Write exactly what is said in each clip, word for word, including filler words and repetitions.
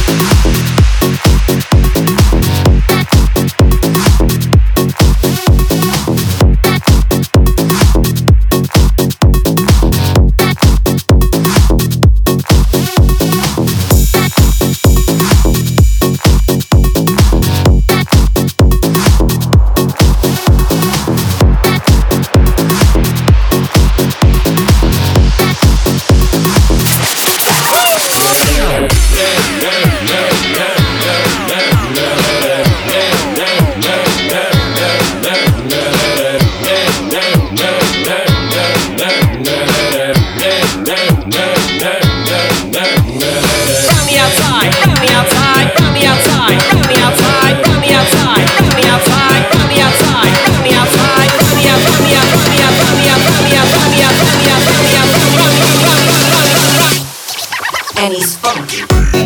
And he's funky.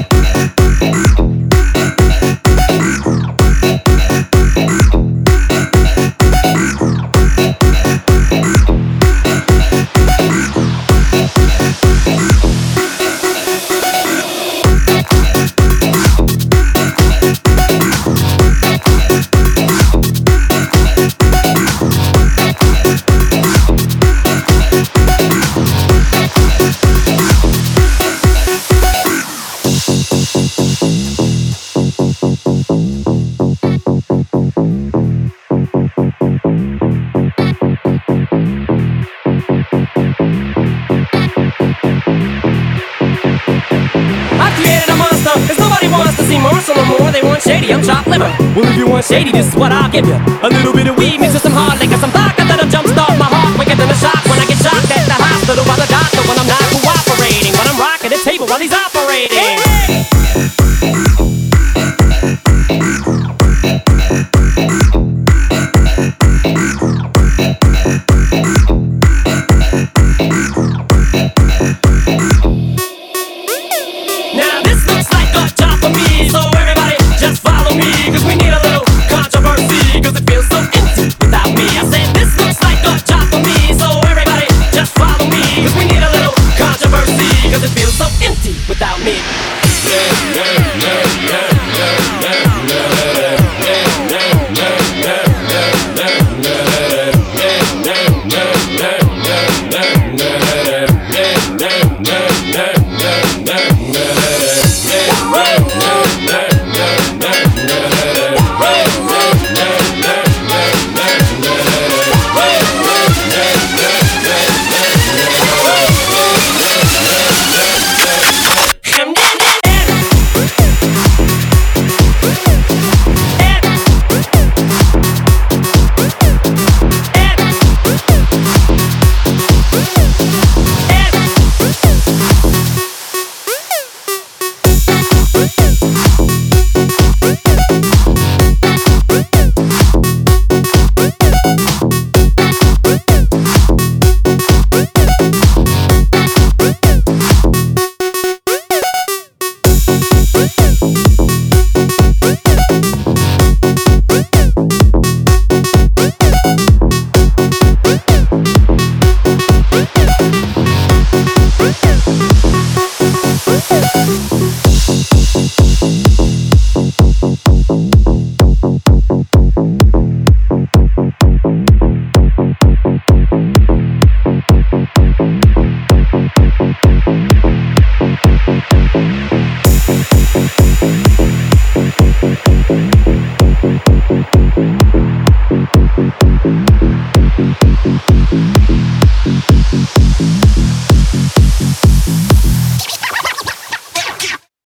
Marshall no more, they want shady, I'm chopped liver. Well, if you want shady, this is what I'll give you. A little bit of weed mixed with some hard liquor, some vodka that'll jumpstart my heart quicker than a shock when I get shocked at the hospital by the doctor when I'm not cooperating, when I'm rocking the table while he's operating. Hey! Cause we need a little controversy, cause it feels so empty without me. I said this looks like a job for me, so everybody just follow me. Cause we need a little controversy, cause it feels so empty without me. Yeah, yeah, yeah.